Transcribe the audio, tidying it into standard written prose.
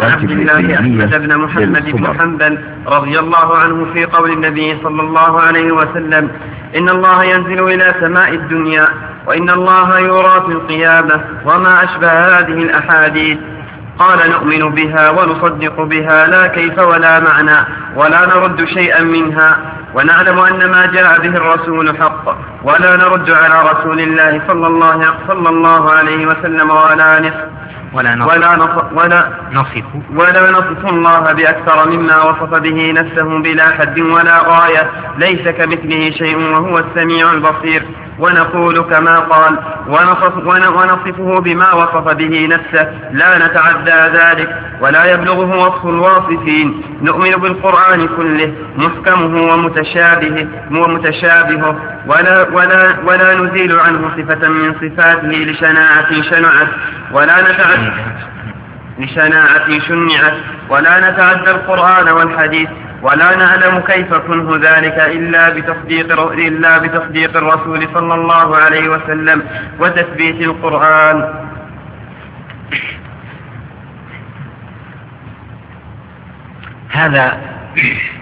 عبد الله أحمد بن محمد بن حنبل رضي الله عنه في قول النبي صلى الله عليه وسلم: إن الله ينزل إلى سماء الدنيا، وإن الله يرى في القيامة، وما أشبه هذه الأحاديث. قال: نؤمن بها ونصدق بها لا كيف ولا معنى، ولا نرد شيئا منها، ونعلم أن ما جاء به الرسول حق، ولا نرد على رسول الله صلى الله عليه وسلم ولا نصف الله بأكثر مما وصف به نفسه بلا حد ولا غاية، ليس كمثله شيء وهو السميع البصير. ونقول كما قال، ونصفه بما وصف به نفسه، لا نتعدى ذلك، ولا يبلغه وصف الواصفين. نؤمن بالقرآن كله، محكمه ومتشابهه، ولا نزيل عنه صفة من صفاته لشناعة شنعت، ولا نتعدى القرآن والحديث، ولا نعلم كيف كنه ذلك إلا بتصديق الرسول صلى الله عليه وسلم وتثبيت القرآن. هذا